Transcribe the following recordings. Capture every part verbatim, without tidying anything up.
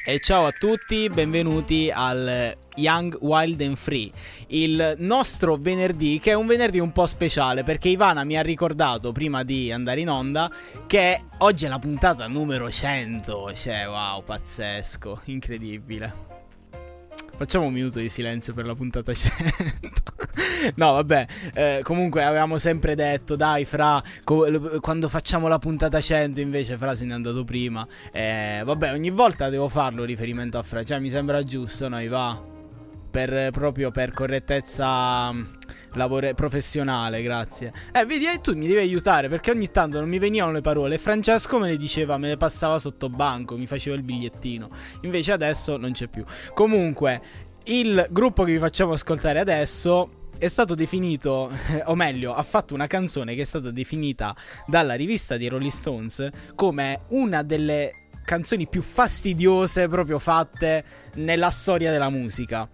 E ciao a tutti, benvenuti al Young, Wild and Free, il nostro venerdì, che è un venerdì un po' speciale perché Ivana mi ha ricordato prima di andare in onda che oggi è la puntata numero cento. Cioè, wow, pazzesco, incredibile. Facciamo un minuto di silenzio per la puntata cento. No, vabbè, eh, comunque avevamo sempre detto, dai, Fra, co- quando facciamo la puntata cento, invece Fra se n'è andato prima. Eh, vabbè, ogni volta devo farlo riferimento a Fra, cioè mi sembra giusto, no, va? Per, proprio per correttezza lavoro- professionale, grazie. Eh, vedi, eh, tu mi devi aiutare, perché ogni tanto non mi venivano le parole. Francesco me le diceva, me le passava sotto banco, mi faceva il bigliettino. Invece adesso non c'è più. Comunque, il gruppo che vi facciamo ascoltare adesso è stato definito, o meglio, ha fatto una canzone che è stata definita dalla rivista di Rolling Stones come una delle canzoni più fastidiose proprio fatte nella storia della musica.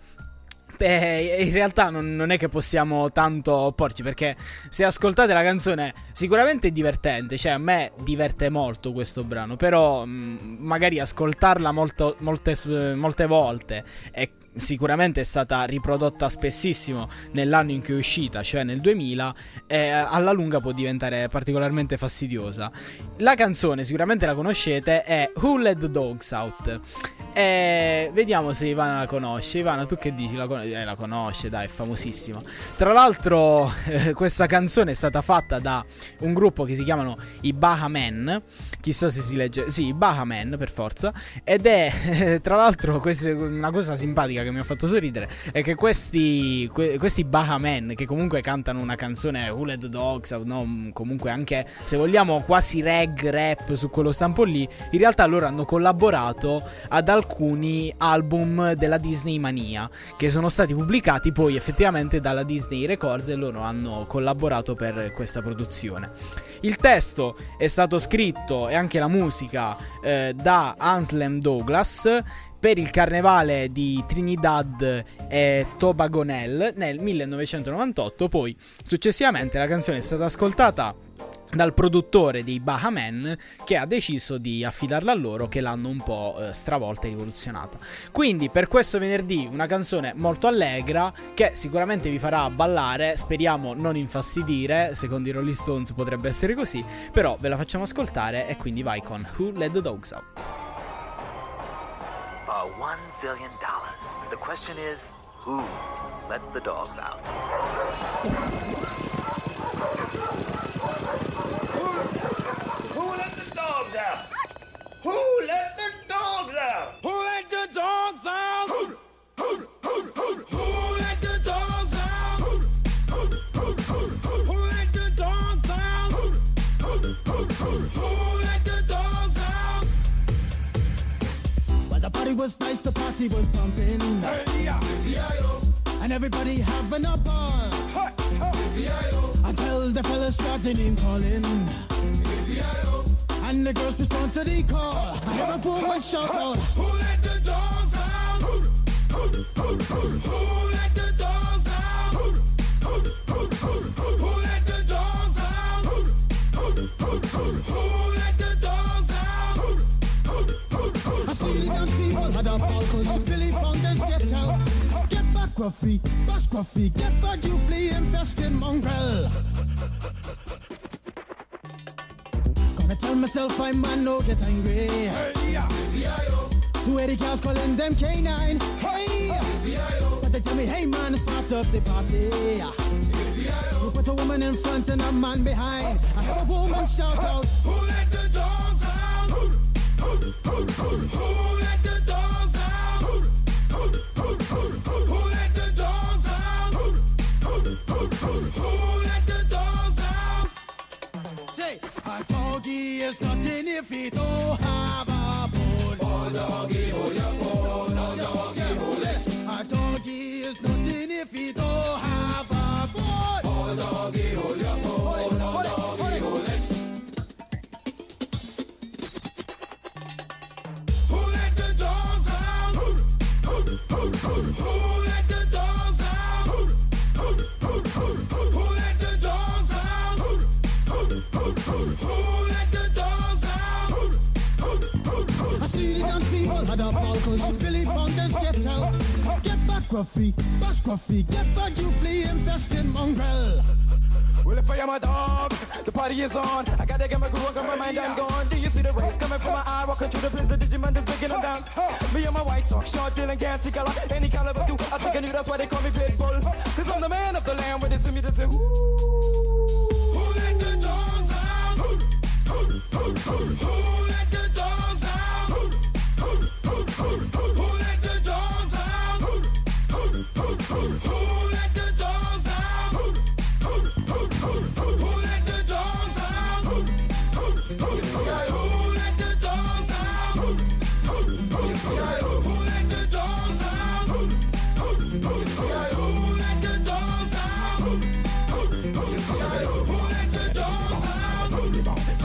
E in realtà non, non è che possiamo tanto opporci, perché se ascoltate la canzone sicuramente è divertente, cioè a me diverte molto questo brano, però mh, magari ascoltarla molto, molte, molte volte e sicuramente è stata riprodotta spessissimo nell'anno in cui è uscita, cioè nel duemila, e alla lunga può diventare particolarmente fastidiosa. La canzone sicuramente la conoscete, è Who Let the Dogs Out. E vediamo se Ivana la conosce. Ivana, tu che dici? La, con- eh, la conosce, dai, è famosissima. Tra l'altro eh, questa canzone è stata fatta da un gruppo che si chiamano i Baha Men. Chissà se si legge, sì, i Baha Men per forza. Ed è eh, tra l'altro questa, una cosa simpatica che mi ha fatto sorridere è che questi que- questi Baha Men, che comunque cantano una canzone Who Let the Dogs Out, no? Comunque anche, se vogliamo, quasi reg, rap, su quello stampo lì, in realtà loro hanno collaborato ad alcuni album della Disney Mania che sono stati pubblicati poi effettivamente dalla Disney Records, e loro hanno collaborato per questa produzione. Il testo è stato scritto, e anche la musica, eh, da Anselm Douglas per il carnevale di Trinidad e Tobago nel millenovecentonovantotto. Poi successivamente la canzone è stata ascoltata dal produttore dei Baha Men, che ha deciso di affidarla a loro, che l'hanno un po' eh, stravolta e rivoluzionata. Quindi per questo venerdì una canzone molto allegra che sicuramente vi farà ballare, speriamo non infastidire, secondo i Rolling Stones potrebbe essere così, però ve la facciamo ascoltare, e quindi vai con Who Let the Dogs Out. For one zillion dollars, the question is, who let the dogs out? Who let the dogs out? Who let the dogs out? Who let the dogs out? Who, who, who, who, who let the dogs out? Who, who, who, who, who let the dogs out? Who, who, who, who let the dogs out? Well, the party was nice, the party was pumping. Hey, yeah, yeah, and everybody having a ball. Hey, hey, yeah, until the fellas started name calling. And the girls respond to the call. I hear a woman shout out, who let the dogs out? Who, who, who, who, who let the dogs out? Who, who, who, who, who let the dogs out? Who, who, who, who, who let the dogs out? Who, who, who, who, I see the young people had a ball, cause you Billy Fountains get out. Get back, Gruffy, bash Gruffy, get back, you flea infested mongrel. I tell myself I'm man, no get angry. Hey, yeah, yeah, two eighty cars calling them K nine. Hey, yeah, but they tell me, hey man, start up the party. You put a woman in front and a man behind. I heard a woman shout out, who let the dogs out? Who, who, who, who, who let the dogs out? Who, who, who, who, who let the dogs out? Who, who, who, who let the dogs out? Say, a doggy is nothing if he don't have a bone. Oh, doggy, hold your bone. Oh, doggy, hold it. A doggy is nothing if he don't have a bone. Oh, doggy, hold your bone. Oh, doggy, hold it. Who let the dogs out? Who, who, who, who, who let the dogs out? Who, who, who, who, who let the dogs out? Who, who, who, who, who let the dogs out? Who, who, who, who, I see the dance people had a ball. vocals. Billy Bond and sketch out. Get back, Gruffy, bash Gruffy. Get back, you flea infested mongrel. Well, if I am a dog, the party is on. I gotta get my groove on, got my mind, I'm gone. Do you see the rays coming from my eye? Walking through the place, the Digimon is breaking them down. Me and my white talk, short, dealing, gassy color. Any caliber, do I think I knew that's why they call me Pitbull. Cause I'm the man of the land, with it to me to say, ooh. Who let the dogs out? Who, who, who, who, who let the dogs out? Who, who, who, who, who, who let the dogs out? Who, who, who, who, who let the dogs out? Who, who, who, who, who let the dogs out? Who, who, who, who, who let the dogs out? Who, who, who, who, who let the dogs out? Who, who, who, who, who let the dogs out? Who, who, who, who let the dogs out? Who, who, who, who let the dogs out? Who, who,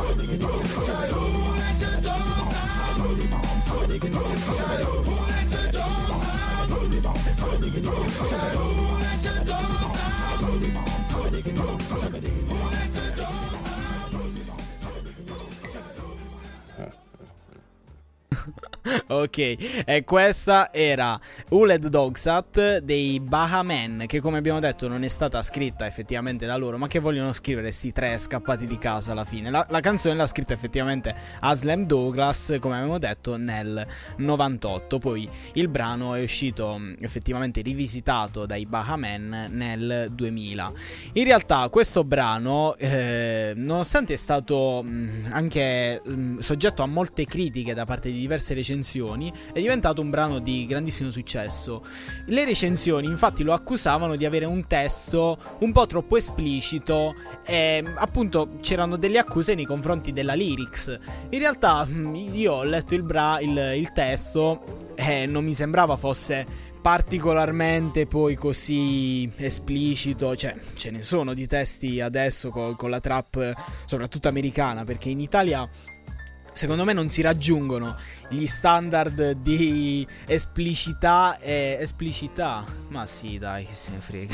Ok, e questa era Who Let the Dogs Out dei Bahamen, che come abbiamo detto non è stata scritta effettivamente da loro, ma che vogliono scrivere sti tre scappati di casa alla fine. La, la canzone l'ha scritta effettivamente Haslem Douglas, come abbiamo detto, nel novantotto. Poi il brano è uscito effettivamente rivisitato dai Bahamen nel duemila. In realtà questo brano, eh, nonostante è stato mh, anche mh, soggetto a molte critiche da parte di diverse recensioni, è diventato un brano di grandissimo successo. Le recensioni infatti lo accusavano di avere un testo un po' troppo esplicito e appunto c'erano delle accuse nei confronti della lyrics. In realtà io ho letto il, bra- il, il testo e non mi sembrava fosse particolarmente poi così esplicito. Cioè, ce ne sono di testi adesso con, con la trap soprattutto americana, perché in Italia secondo me non si raggiungono gli standard di esplicità e esplicità. Ma sì, dai, che se ne frega.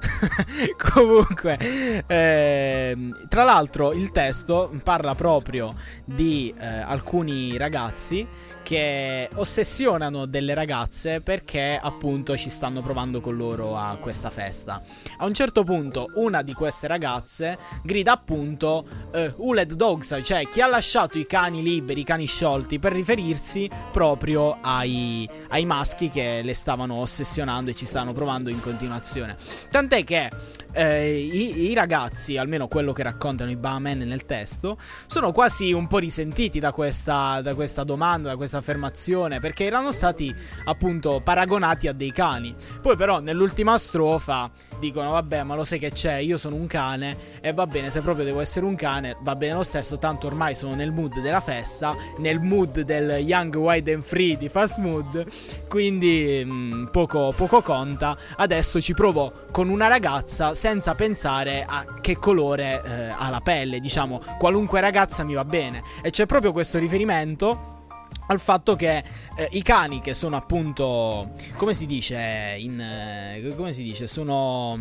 Comunque, eh, tra l'altro il testo parla proprio di eh, alcuni ragazzi che ossessionano delle ragazze perché appunto ci stanno provando con loro a questa festa. A un certo punto una di queste ragazze grida appunto uh, Who let the dogs out, cioè chi ha lasciato i cani liberi, i cani sciolti, per riferirsi proprio ai, ai maschi che le stavano ossessionando e ci stavano provando in continuazione. Tant'è che eh, i, i ragazzi, almeno quello che raccontano i Bahamen nel testo, sono quasi un po' risentiti da questa, da questa domanda, da questa affermazione, perché erano stati appunto paragonati a dei cani. Poi però nell'ultima strofa dicono vabbè, ma lo sai che c'è, io sono un cane e va bene, se proprio devo essere un cane va bene lo stesso, tanto ormai sono nel mood della festa, nel mood del Young, Wild and Free di Fast Mood, quindi mh, poco, poco conta. Adesso ci provo con una ragazza senza pensare a che colore eh, ha la pelle, diciamo qualunque ragazza mi va bene. E c'è proprio questo riferimento al fatto che eh, i cani, che sono appunto, come si dice in eh, come si dice, sono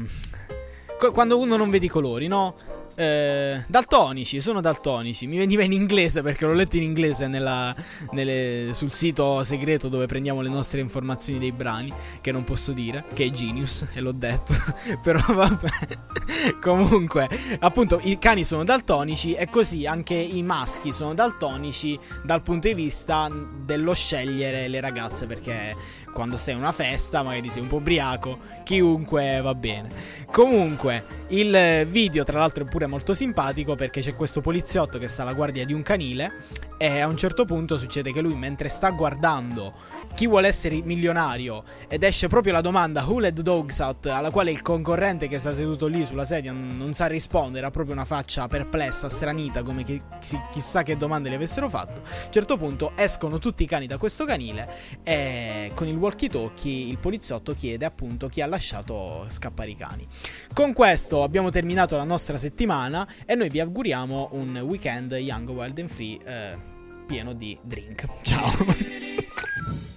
co- quando uno non vede i colori, no? Eh, daltonici, sono daltonici. Mi veniva in inglese perché l'ho letto in inglese nella, nelle, sul sito segreto dove prendiamo le nostre informazioni dei brani, che non posso dire, che è Genius, e l'ho detto. Però vabbè. Comunque, appunto, i cani sono daltonici e così anche i maschi sono daltonici dal punto di vista dello scegliere le ragazze, perché quando stai in una festa magari sei un po' ubriaco, chiunque va bene. Comunque il video tra l'altro è pure molto simpatico, perché c'è questo poliziotto che sta alla guardia di un canile e a un certo punto succede che lui, mentre sta guardando Chi vuole essere milionario ed esce proprio la domanda Who let the dogs out, alla quale il concorrente che sta seduto lì sulla sedia non, non sa rispondere, ha proprio una faccia perplessa, stranita, come che chissà che domande le avessero fatto. A un certo punto escono tutti i cani da questo canile e con il walkie talkie il poliziotto chiede appunto chi ha lasciato scappare i cani. Con questo abbiamo terminato la nostra settimana e noi vi auguriamo un weekend Young, Wild and Free eh, pieno di drink. Ciao.